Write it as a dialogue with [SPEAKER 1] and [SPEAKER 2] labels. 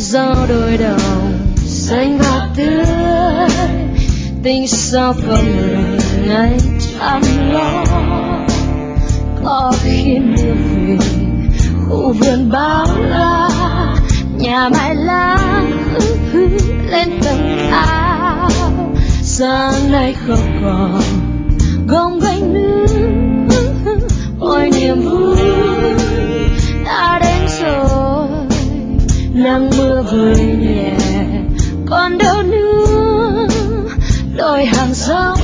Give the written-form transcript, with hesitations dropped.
[SPEAKER 1] gió đôi đồng xanh và tươi, tình sao không người ngày chăm lo. Có khi mưa về khu vườn bao la, nhà mai lá lên tầng cao. Sáng nay không còn gông ghềnh nữa, ôi niềm vui đã đến rồi. Nắng mưa vơi nhẹ còn đâu nữa, đôi hàng rong